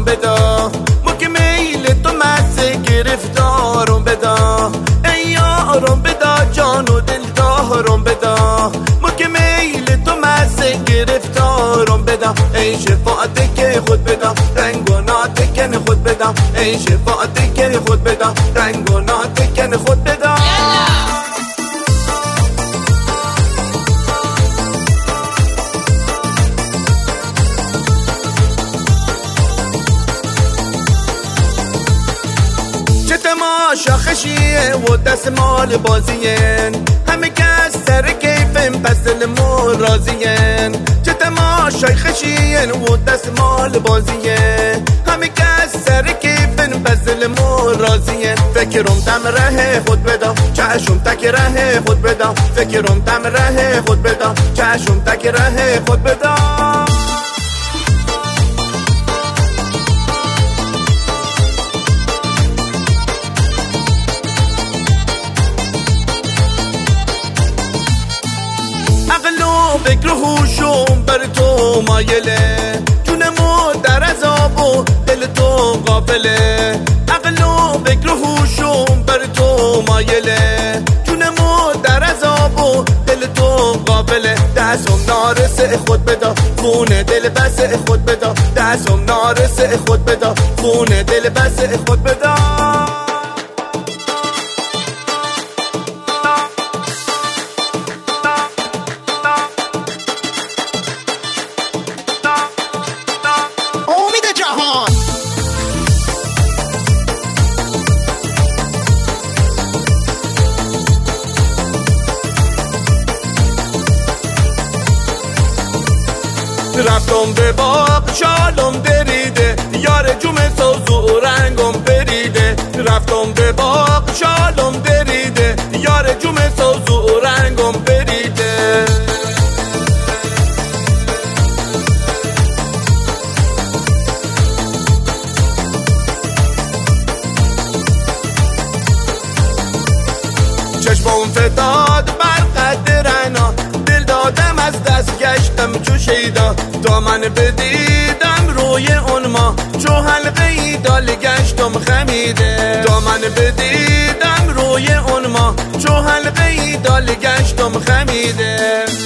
آروم بدا، ما که میل تو مزه گرفتارم بدا. ای آروم بدا جان و دل دارم بدا، ما که میل تو مزه گرفتارم بدا. ای شفاعت که خود بدا، رنگ و ناتکن خود بدا. ای شفاعت که خود بدا، رنگ و ناتکن خود بدا. تماشا خشیه و دست مال بازین، همه کس سر کیفم پس دلمون راضین. چه تماشای خشیه و دست مال بازین، همه کس سر کیفم پس دلمون راضین. فکرم تم ره خود بدم، چشم تک ره خود بدم. فکرم تم ره خود بدم، چشم تک ره خود بدم. فکر و هوشم بر تو مایله، جونمو در عذاب و دل تو غافله. عقل و فکر و هوشم بر تو مایله، جونمو در عذاب و دل تو غافله. دستم نارس خود بدا، خون دل بس خود بدا. دستم نارس خود بدا، خون دل بس خود بدا. رفتم به باغ شالم دریده، یار جوم سوز و رنگم بریده. رفتم به باغ شالم دریده، یار جوم سوز و رنگم بریده. چشمم فتاد بر قد رنا، دل دادم از دست گشتم چو شیدا. دامن بدیدم روی اون ما، چو حلقه ای دال گشتم خمیده. دامن بدیدم روی اون ما، چو حلقه ای دال گشتم خمیده.